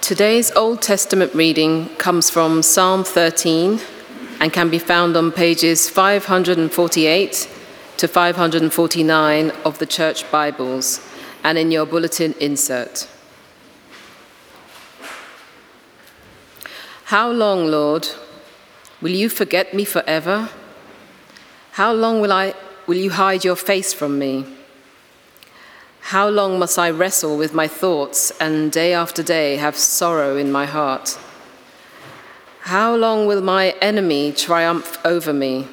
Today's Old Testament reading comes from Psalm 13 and can be found on pages 548 to 549 of the Church Bibles and in your bulletin insert. How long, Lord, will you forget me forever? How long will you hide your face from me? How long must I wrestle with my thoughts and day after day have sorrow in my heart? How long will my enemy triumph over me?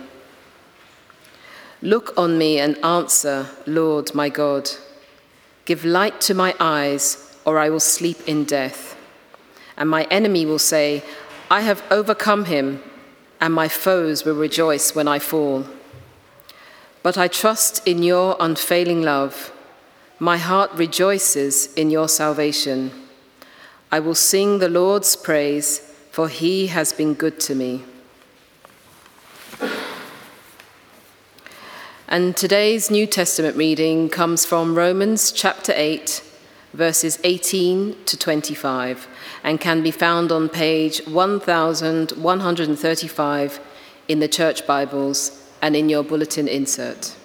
Look on me and answer, Lord my God. Give light to my eyes, or I will sleep in death. And my enemy will say, I have overcome him, and my foes will rejoice when I fall. But I trust in your unfailing love. My heart rejoices in your salvation. I will sing the Lord's praise, for he has been good to me. And today's New Testament reading comes from Romans chapter 8, verses 18 to 25, and can be found on page 1135 in the Church Bibles and in your bulletin insert.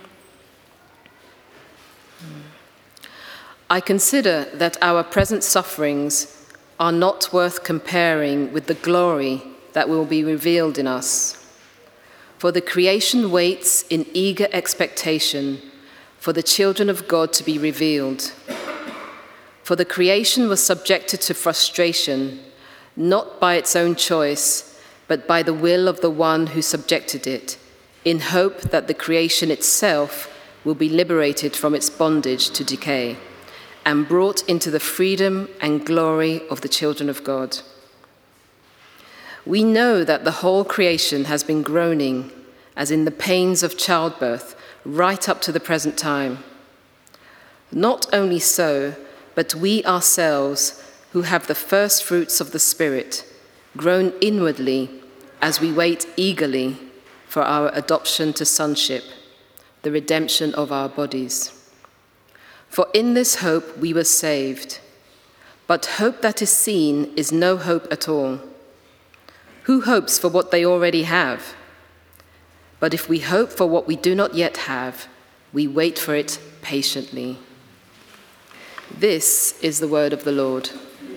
I consider that our present sufferings are not worth comparing with the glory that will be revealed in us. For the creation waits in eager expectation for the children of God to be revealed. For the creation was subjected to frustration, not by its own choice, but by the will of the one who subjected it, in hope that the creation itself will be liberated from its bondage to decay and brought into the freedom and glory of the children of God. We know that the whole creation has been groaning, as in the pains of childbirth, right up to the present time. Not only so, but we ourselves, who have the first fruits of the Spirit, groan inwardly as we wait eagerly for our adoption to sonship, the redemption of our bodies. For in this hope we were saved. But hope that is seen is no hope at all. Who hopes for what they already have? But if we hope for what we do not yet have, we wait for it patiently. This is the word of the Lord.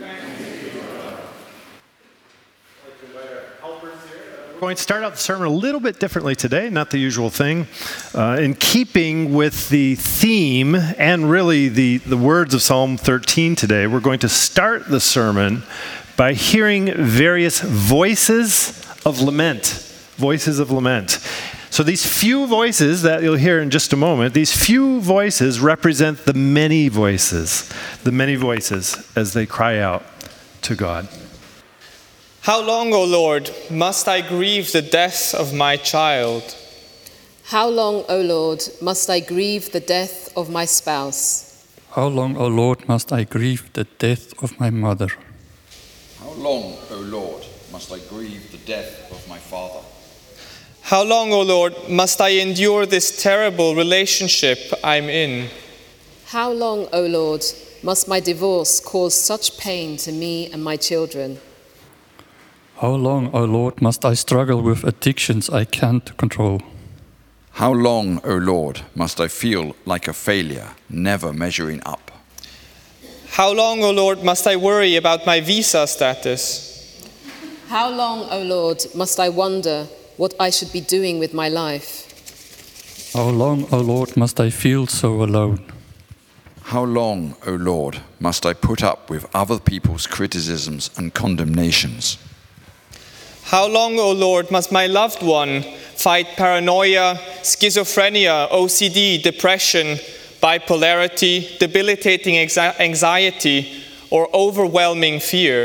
We're going to start out the sermon a little bit differently today, not the usual thing. In keeping with the theme and really the words of Psalm 13 today, we're going to start the sermon by hearing various voices of lament. Voices of lament. So these few voices that you'll hear in just a moment, these few voices represent the many voices as they cry out to God. How long, O Lord, must I grieve the death of my child? How long, O Lord, must I grieve the death of my spouse? How long, O Lord, must I grieve the death of my mother? How long, O Lord, must I grieve the death of my father? How long, O Lord, must I endure this terrible relationship I'm in? How long, O Lord, must my divorce cause such pain to me and my children? How long, O Lord, must I struggle with addictions I can't control? How long, O Lord, must I feel like a failure, never measuring up? How long, O Lord, must I worry about my visa status? How long, O Lord, must I wonder what I should be doing with my life? How long, O Lord, must I feel so alone? How long, O Lord, must I put up with other people's criticisms and condemnations? How long, O Lord, must my loved one fight paranoia, schizophrenia, OCD, depression, bipolarity, debilitating anxiety, or overwhelming fear?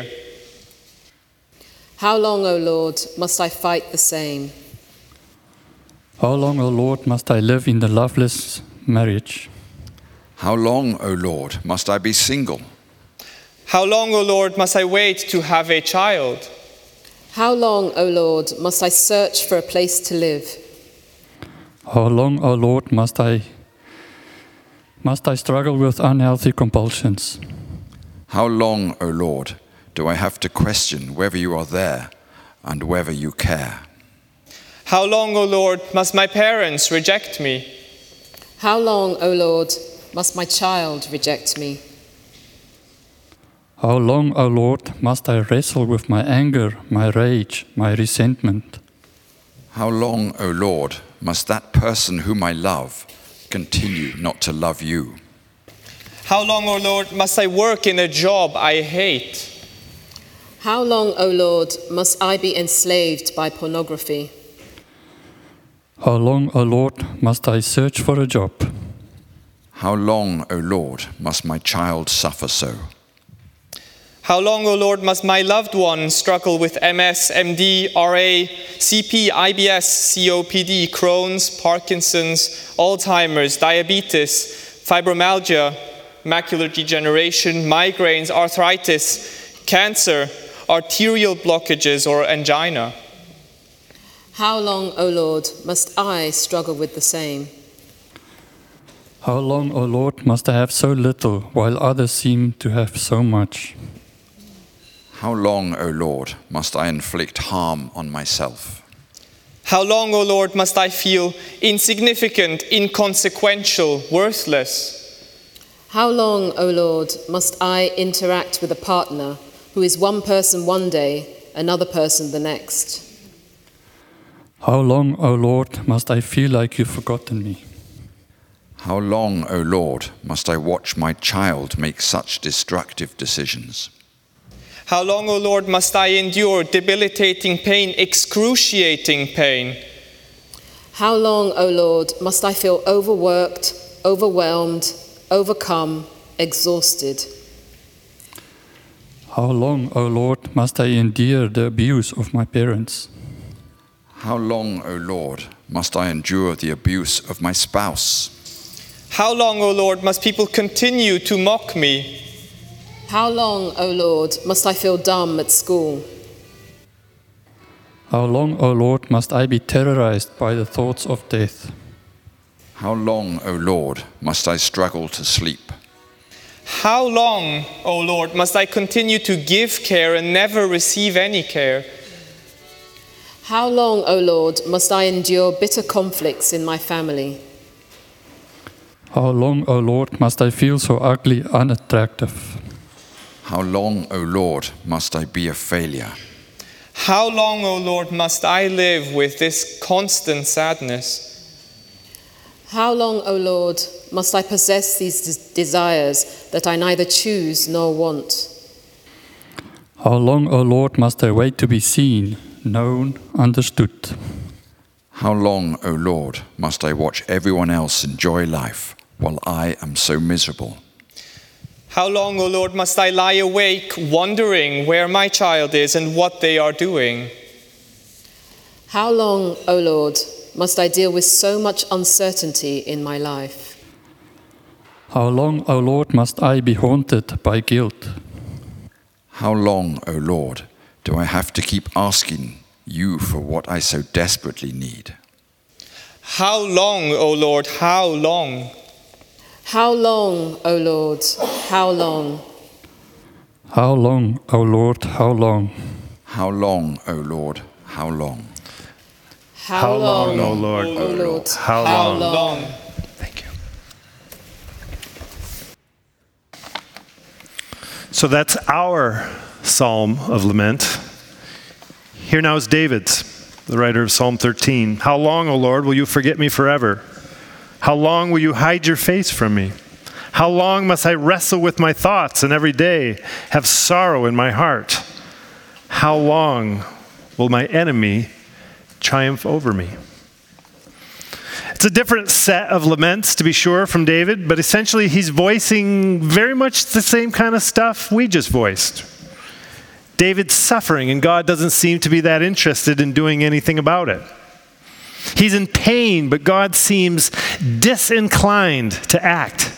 How long, O Lord, must I fight the same? How long, O Lord, must I live in the loveless marriage? How long, O Lord, must I be single? How long, O Lord, must I wait to have a child? How long, O Lord, must I search for a place to live? How long, O Lord, must I struggle with unhealthy compulsions? How long, O Lord, do I have to question whether you are there and whether you care? How long, O Lord, must my parents reject me? How long, O Lord, must my child reject me? How long, O Lord, must I wrestle with my anger, my rage, my resentment? How long, O Lord, must that person whom I love continue not to love you? How long, O Lord, must I work in a job I hate? How long, O Lord, must I be enslaved by pornography? How long, O Lord, must I search for a job? How long, O Lord, must my child suffer so? How long, O Lord, must my loved one struggle with MS, MD, RA, CP, IBS, COPD, Crohn's, Parkinson's, Alzheimer's, diabetes, fibromyalgia, macular degeneration, migraines, arthritis, cancer, arterial blockages, or angina? How long, O Lord, must I struggle with the same? How long, O Lord, must I have so little while others seem to have so much? How long, O Lord, must I inflict harm on myself? How long, O Lord, must I feel insignificant, inconsequential, worthless? How long, O Lord, must I interact with a partner who is one person one day, another person the next? How long, O Lord, must I feel like you've forgotten me? How long, O Lord, must I watch my child make such destructive decisions? How long, O Lord, must I endure debilitating pain, excruciating pain? How long, O Lord, must I feel overworked, overwhelmed, overcome, exhausted? How long, O Lord, must I endure the abuse of my parents? How long, O Lord, must I endure the abuse of my spouse? How long, O Lord, must people continue to mock me? How long, O Lord, must I feel dumb at school? How long, O Lord, must I be terrorized by the thoughts of death? How long, O Lord, must I struggle to sleep? How long, O Lord, must I continue to give care and never receive any care? How long, O Lord, must I endure bitter conflicts in my family? How long, O Lord, must I feel so ugly, unattractive? How long, O Lord, must I be a failure? How long, O Lord, must I live with this constant sadness? How long, O Lord, must I possess these desires that I neither choose nor want? How long, O Lord, must I wait to be seen, known, understood? How long, O Lord, must I watch everyone else enjoy life while I am so miserable? How long, O Lord, must I lie awake wondering where my child is and what they are doing? How long, O Lord, must I deal with so much uncertainty in my life? How long, O Lord, must I be haunted by guilt? How long, O Lord, do I have to keep asking you for what I so desperately need? How long, O Lord, how long? How long, O Lord, how long? How long, O Lord, how long? How long, O Lord, how long? How long, O Lord, O Lord, how How long? long? Thank you. So that's our psalm of lament. Here now is David's, the writer of Psalm 13. How long, O Lord, will you forget me forever? How long will you hide your face from me? How long must I wrestle with my thoughts and every day have sorrow in my heart? How long will my enemy triumph over me? It's a different set of laments, to be sure, from David, but essentially he's voicing very much the same kind of stuff we just voiced. David's suffering, and God doesn't seem to be that interested in doing anything about it. He's in pain, but God seems disinclined to act.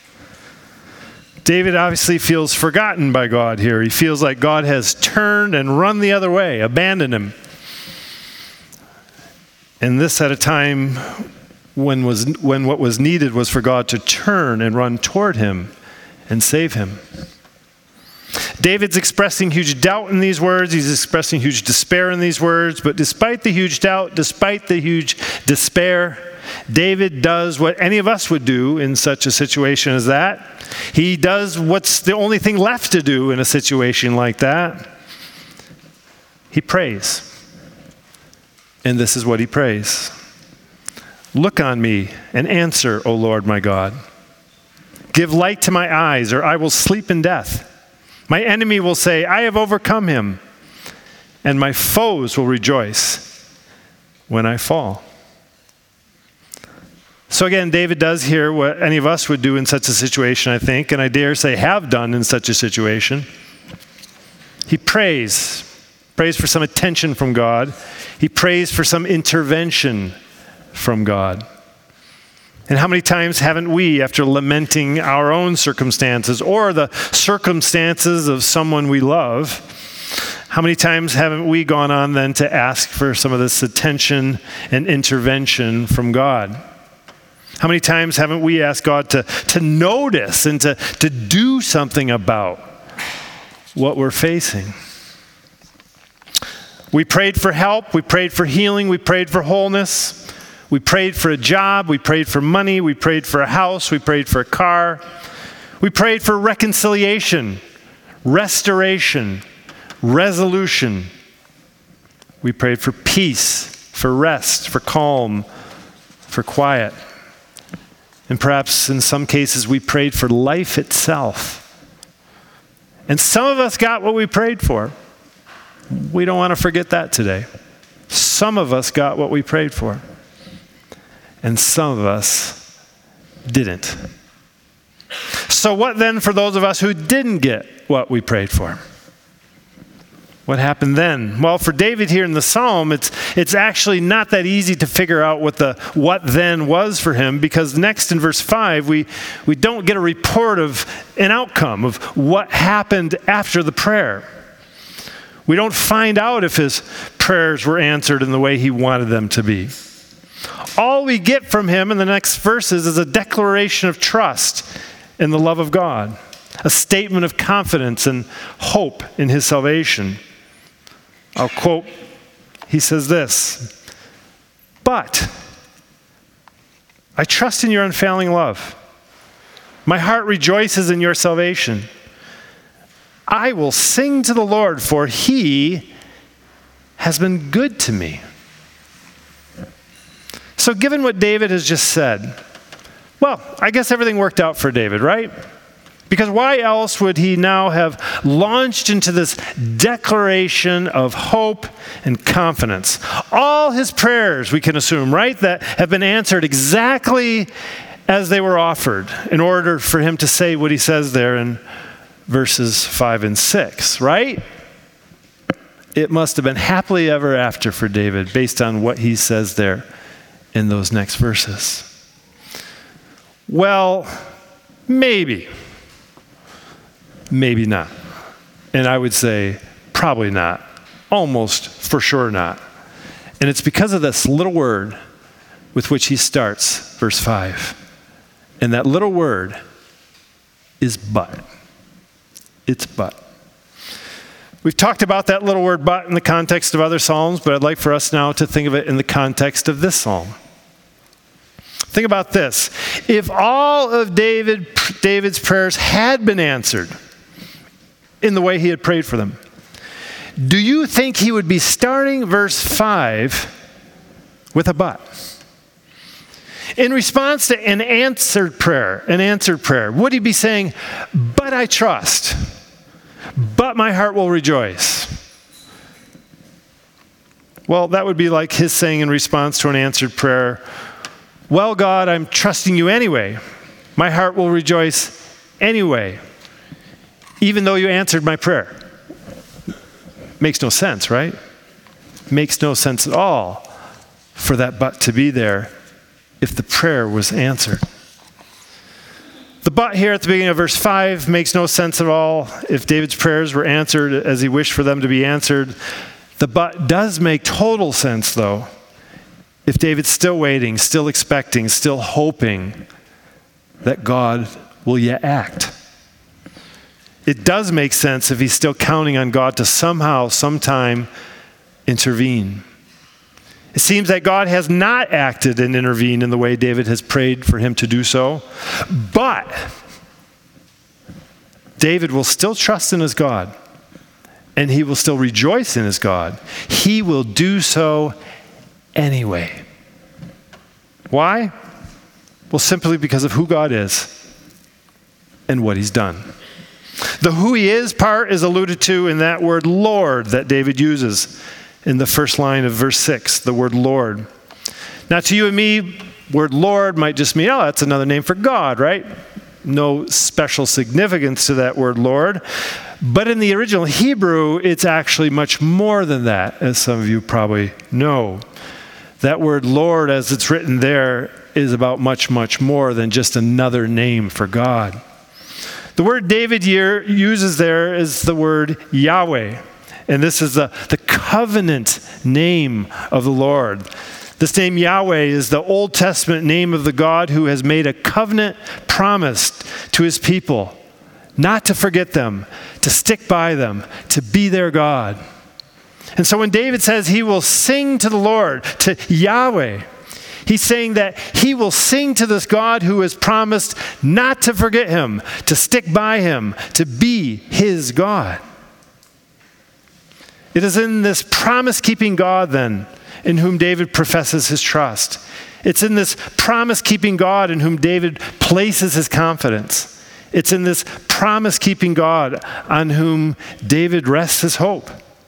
David obviously feels forgotten by God here. He feels like God has turned and run the other way, abandoned him. And this at a time when what was needed was for God to turn and run toward him and save him. David's expressing huge doubt in these words. He's expressing huge despair in these words. But despite the huge doubt, despite the huge despair, David does what any of us would do in such a situation as that. He does what's the only thing left to do in a situation like that. He prays. And this is what he prays. Look on me and answer, O Lord my God. Give light to my eyes, or I will sleep in death. My enemy will say, I have overcome him, and my foes will rejoice when I fall. So again, David does here what any of us would do in such a situation, I think, and I dare say have done in such a situation. He prays for some attention from God. He prays for some intervention from God. And how many times haven't we, after lamenting our own circumstances or the circumstances of someone we love, how many times haven't we gone on then to ask for some of this attention and intervention from God? How many times haven't we asked God to notice and to do something about what we're facing? We prayed for help, we prayed for healing, we prayed for wholeness, we prayed for a job, we prayed for money, we prayed for a house, we prayed for a car, we prayed for reconciliation, restoration, resolution. We prayed for peace, for rest, for calm, for quiet. And perhaps in some cases we prayed for life itself. And some of us got what we prayed for. We don't want to forget that today. Some of us got what we prayed for. And some of us didn't. So what then for those of us who didn't get what we prayed for? What happened then? Well, for David here in the Psalm, it's actually not that easy to figure out what the what then was for him, because next in verse 5, we don't get a report of an outcome of what happened after the prayer. We don't find out if his prayers were answered in the way he wanted them to be. All we get from him in the next verses is a declaration of trust in the love of God, a statement of confidence and hope in his salvation. I'll quote, he says this, "But I trust in your unfailing love. My heart rejoices in your salvation. I will sing to the Lord, for he has been good to me." So given what David has just said, well, I guess everything worked out for David, right? Because why else would he now have launched into this declaration of hope and confidence? All his prayers, we can assume, right, that have been answered exactly as they were offered in order for him to say what he says there in verses 5 and 6, right? It must have been happily ever after for David based on what he says there in those next verses. Well, maybe. Maybe not. And I would say probably not. Almost for sure not. And it's because of this little word with which he starts verse 5. And that little word is but. It's but. We've talked about that little word but in the context of other psalms, but I'd like for us now to think of it in the context of this psalm. Think about this. If all of David's prayers had been answered in the way he had prayed for them, do you think he would be starting verse 5 with a but? In response to an answered prayer, would he be saying, "But I trust, but my heart will rejoice"? Well, that would be like his saying in response to an answered prayer, "Well, God, I'm trusting you anyway. My heart will rejoice anyway, even though you answered my prayer." Makes no sense, right? Makes no sense at all for that but to be there if the prayer was answered. The but here at the beginning of verse 5 makes no sense at all if David's prayers were answered as he wished for them to be answered. The but does make total sense, though, if David's still waiting, still expecting, still hoping that God will yet act. it does make sense if he's still counting on God to somehow, sometime intervene. It seems that God has not acted and intervened in the way David has prayed for him to do so, but David will still trust in his God, and he will still rejoice in his God. He will do so anyway. Why? Well, simply because of who God is and what he's done. The who he is part is alluded to in that word Lord that David uses in the first line of verse 6, the word Lord. Now to you and me, word Lord might just mean, oh, that's another name for God, right? No special significance to that word Lord. But in the original Hebrew, it's actually much more than that, as some of you probably know. That word Lord, as it's written there, is about much, much more than just another name for God. The word David here uses there is the word Yahweh. And this is the covenant name of the Lord. This name Yahweh is the Old Testament name of the God who has made a covenant promise to his people, not to forget them, to stick by them, to be their God. And so when David says he will sing to the Lord, to Yahweh, he's saying that he will sing to this God who has promised not to forget him, to stick by him, to be his God. It is in this promise-keeping God, then, in whom David professes his trust. It's in this promise-keeping God in whom David places his confidence. It's in this promise-keeping God on whom David rests his hope.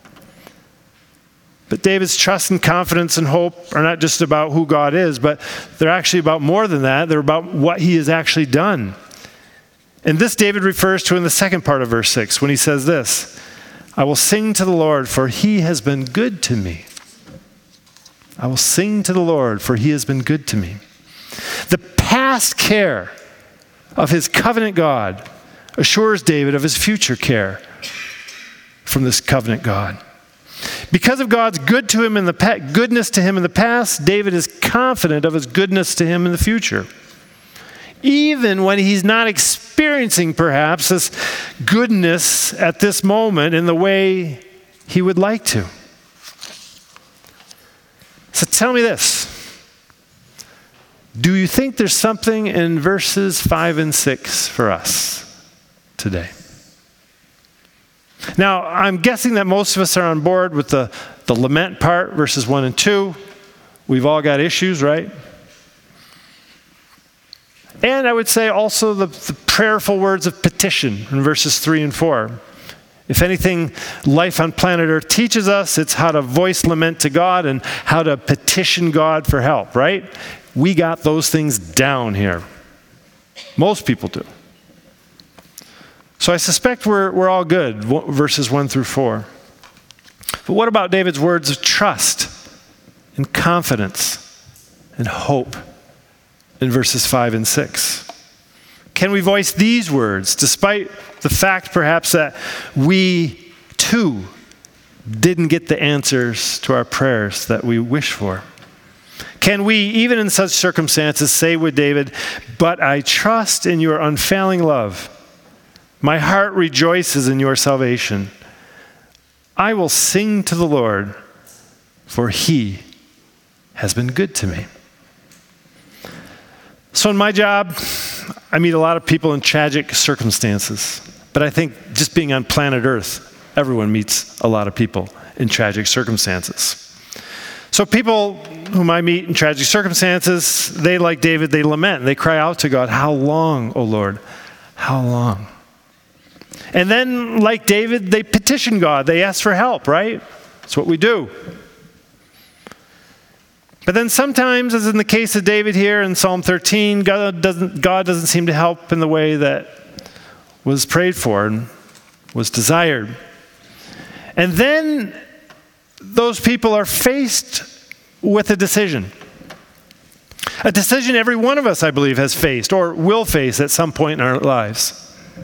But David's trust and confidence and hope are not just about who God is, but they're actually about more than that. They're about what he has actually done. And this David refers to in the second part of verse 6 when he says this, I will sing to the Lord, for he has been good to me. I will sing to the Lord, for he has been good to me. The past care of his covenant God assures David of his future care from this covenant God. Because of God's goodness to him in the past, David is confident of his goodness to him in the future. Even when he's not experiencing, perhaps, this goodness at this moment in the way he would like to. So tell me this. Do you think there's something in verses 5 and 6 for us today? Now, I'm guessing that most of us are on board with the lament part, verses 1 and 2. We've all got issues, right? And I would say also the prayerful words of petition in verses 3 and 4. If anything, life on planet Earth teaches us, it's how to voice lament to God and how to petition God for help, right? We got those things down here. Most people do. So I suspect we're all good, verses 1 through 4. But what about David's words of trust and confidence and hope in verses 5 and 6? Can we voice these words despite the fact perhaps that we too didn't get the answers to our prayers that we wish for? Can we, even in such circumstances, say with David, but I trust in your unfailing love. My heart rejoices in your salvation. I will sing to the Lord, for he has been good to me. So in my job, I meet a lot of people in tragic circumstances. But I think just being on planet Earth, everyone meets a lot of people in tragic circumstances. So people whom I meet in tragic circumstances, they, like David, they lament. They cry out to God, how long, O Lord? How long? And then, like David, they petition God. They ask for help, right? That's what we do. But then sometimes, as in the case of David here in Psalm 13, God doesn't seem to help in the way that was prayed for and was desired. And then those people are faced with a decision. A decision every one of us, I believe, has faced or will face at some point in our lives.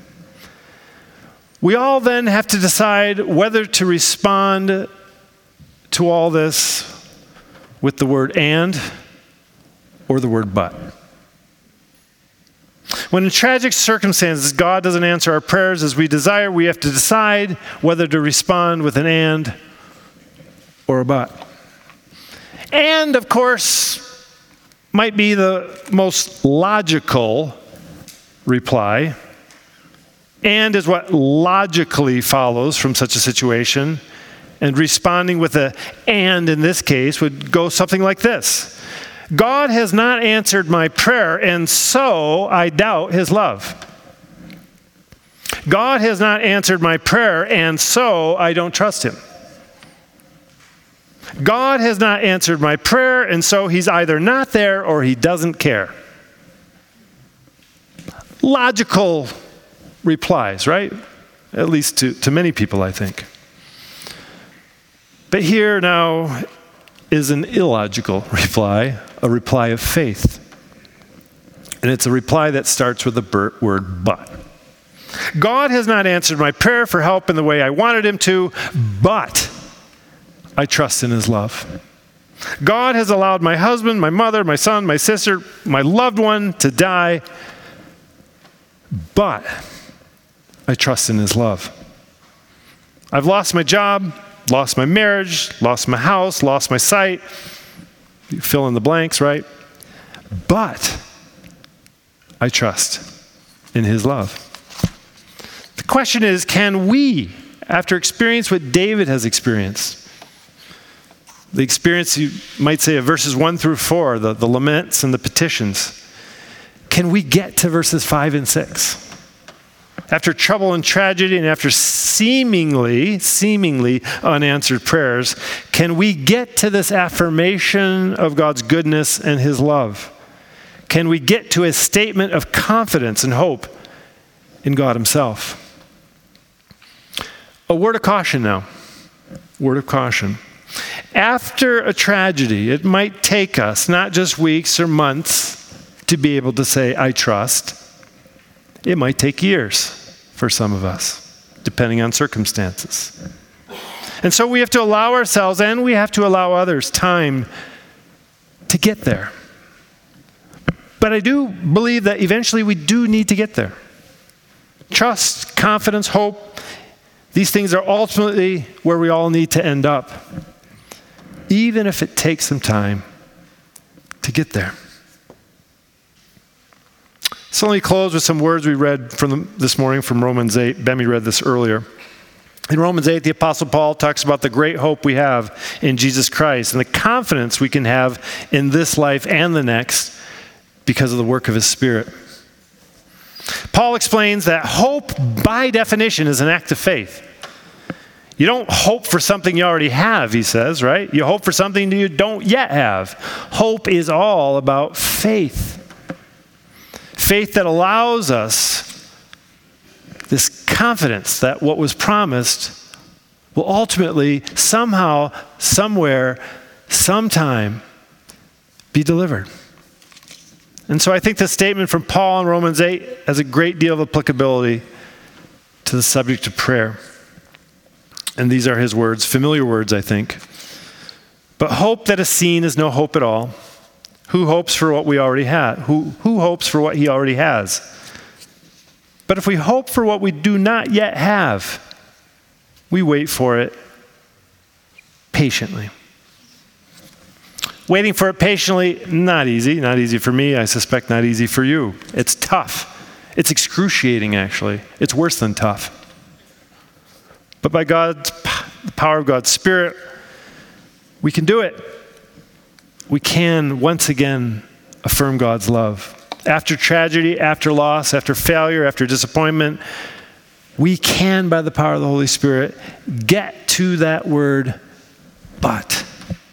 We all then have to decide whether to respond to all this with the word and or the word but. When in tragic circumstances God doesn't answer our prayers as we desire, we have to decide whether to respond with an and or a but. And, of course, might be the most logical reply. And is what logically follows from such a situation. And responding with a and in this case would go something like this. God has not answered my prayer, and so I doubt his love. God has not answered my prayer, and so I don't trust him. God has not answered my prayer, and so he's either not there or he doesn't care. Logical replies, right? At least to many people, I think. But here now is an illogical reply, a reply of faith. And it's a reply that starts with the word but. God has not answered my prayer for help in the way I wanted him to, but I trust in his love. God has allowed my husband, my mother, my son, my sister, my loved one to die, but I trust in his love. I've lost my job, lost my marriage, lost my house, lost my sight. You fill in the blanks, right? But I trust in his love. The question is, can we, after experience what David has experienced, the experience, you might say, of verses 1 through 4, the laments and the petitions, can we get to verses 5 and 6? After trouble and tragedy and after seemingly unanswered prayers, can we get to this affirmation of God's goodness and his love? Can we get to a statement of confidence and hope in God himself? A word of caution now. Word of caution. After a tragedy, it might take us not just weeks or months to be able to say, I trust. It might take years for some of us, depending on circumstances. And so we have to allow ourselves and we have to allow others time to get there. But I do believe that eventually we do need to get there. Trust, confidence, hope, these things are ultimately where we all need to end up, even if it takes some time to get there. So let me close with some words we read this morning from Romans 8. Bemi read this earlier. In Romans 8, the Apostle Paul talks about the great hope we have in Jesus Christ and the confidence we can have in this life and the next because of the work of his Spirit. Paul explains that hope, by definition, is an act of faith. You don't hope for something you already have, he says, right? You hope for something you don't yet have. Hope is all about faith. Faith that allows us this confidence that what was promised will ultimately, somehow, somewhere, sometime be delivered. And so I think the statement from Paul in Romans 8 has a great deal of applicability to the subject of prayer. And these are his words, familiar words, I think. But hope that is seen is no hope at all. Who hopes for what we already have? Who hopes for what he already has? But if we hope for what we do not yet have, we wait for it patiently. Waiting for it patiently, not easy. Not easy for me. I suspect not easy for you. It's tough. It's excruciating, actually. It's worse than tough. But by the power of God's Spirit, we can do it. We can once again affirm God's love. After tragedy, after loss, after failure, after disappointment, we can, by the power of the Holy Spirit, get to that word, but.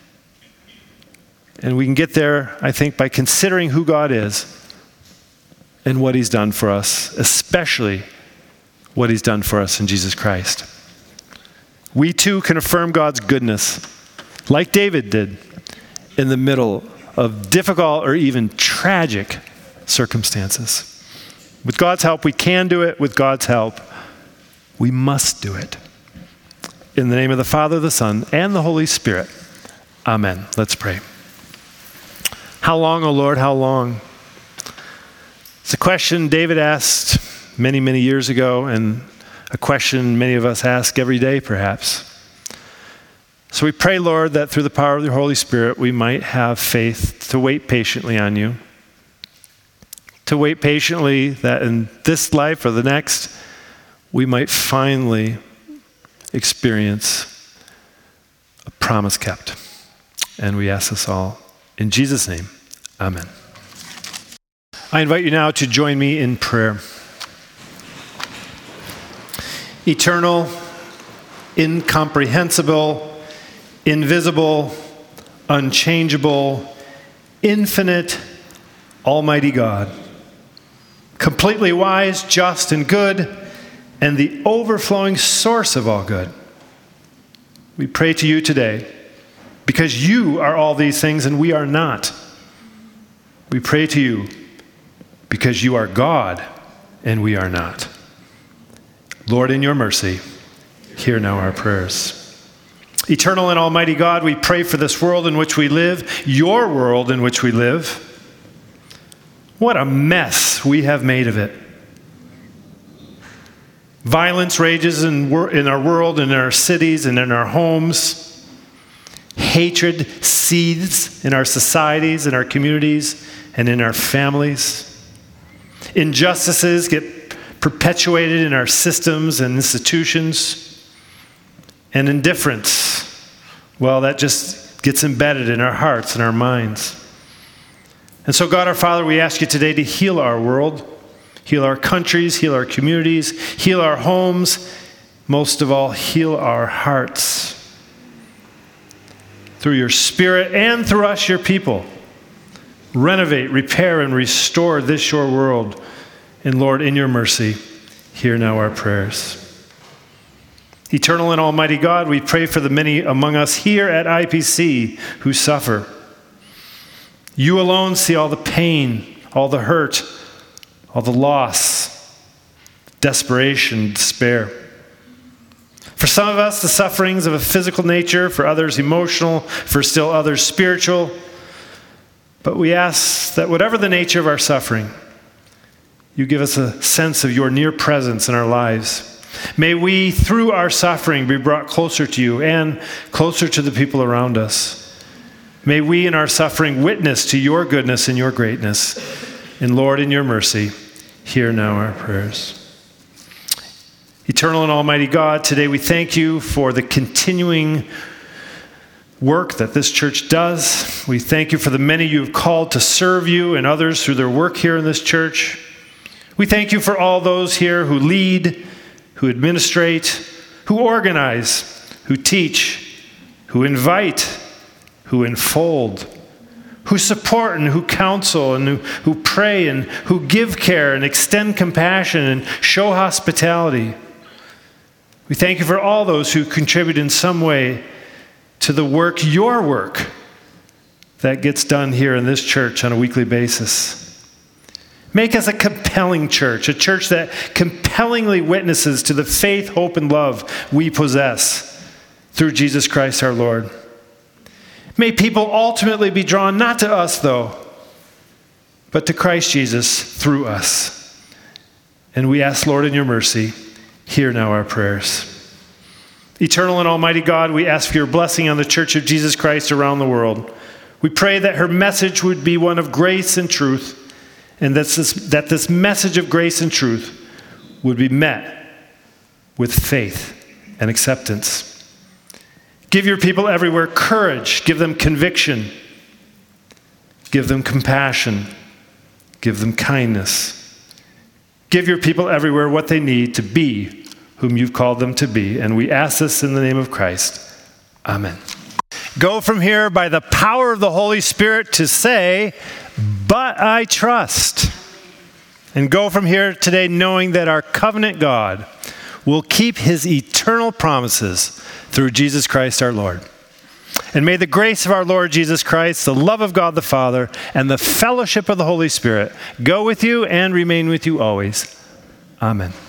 And we can get there, I think, by considering who God is and what he's done for us, especially what he's done for us in Jesus Christ. We too can affirm God's goodness, like David did, in the middle of difficult or even tragic circumstances. With God's help, we can do it. With God's help, we must do it. In the name of the Father, the Son, and the Holy Spirit. Amen. Let's pray. How long, O Lord, how long? It's a question David asked many, many years ago, and a question many of us ask every day, perhaps. So we pray, Lord, that through the power of the Holy Spirit, we might have faith to wait patiently on you, to wait patiently that in this life or the next, we might finally experience a promise kept. And we ask this all in Jesus' name. Amen. I invite you now to join me in prayer. Eternal, incomprehensible, invisible, unchangeable, infinite, almighty God, completely wise, just, and good, and the overflowing source of all good. We pray to you today because you are all these things and we are not. We pray to you because you are God and we are not. Lord, in your mercy, hear now our prayers. Eternal and almighty God, we pray for this world in which we live, your world in which we live. What a mess we have made of it. Violence rages in our world, in our cities, and in our homes. Hatred seethes in our societies, in our communities, and in our families. Injustices get perpetuated in our systems and institutions. And indifference, well, that just gets embedded in our hearts and our minds. And so, God our Father, we ask you today to heal our world, heal our countries, heal our communities, heal our homes, most of all, heal our hearts. Through your Spirit and through us, your people, renovate, repair, and restore this your world. And Lord, in your mercy, hear now our prayers. Eternal and almighty God, we pray for the many among us here at IPC who suffer. You alone see all the pain, all the hurt, all the loss, desperation, despair. For some of us, the sufferings of a physical nature, for others emotional, for still others spiritual. But we ask that whatever the nature of our suffering, you give us a sense of your near presence in our lives. May we, through our suffering, be brought closer to you and closer to the people around us. May we, in our suffering, witness to your goodness and your greatness. And Lord, in your mercy, hear now our prayers. Eternal and almighty God, today we thank you for the continuing work that this church does. We thank you for the many you have called to serve you and others through their work here in this church. We thank you for all those here who lead, who administrate, who organize, who teach, who invite, who enfold, who support and who counsel and who pray and who give care and extend compassion and show hospitality. We thank you for all those who contribute in some way to the work, your work, that gets done here in this church on a weekly basis. Make us a compelling church, a church that compellingly witnesses to the faith, hope, and love we possess through Jesus Christ our Lord. May people ultimately be drawn not to us, though, but to Christ Jesus through us. And we ask, Lord, in your mercy, hear now our prayers. Eternal and almighty God, we ask for your blessing on the Church of Jesus Christ around the world. We pray that her message would be one of grace and truth, and that this message of grace and truth would be met with faith and acceptance. Give your people everywhere courage. Give them conviction. Give them compassion. Give them kindness. Give your people everywhere what they need to be whom you've called them to be. And we ask this in the name of Christ. Amen. Go from here by the power of the Holy Spirit to say, "But I trust." And go from here today knowing that our covenant God will keep his eternal promises through Jesus Christ our Lord. And may the grace of our Lord Jesus Christ, the love of God the Father, and the fellowship of the Holy Spirit go with you and remain with you always. Amen.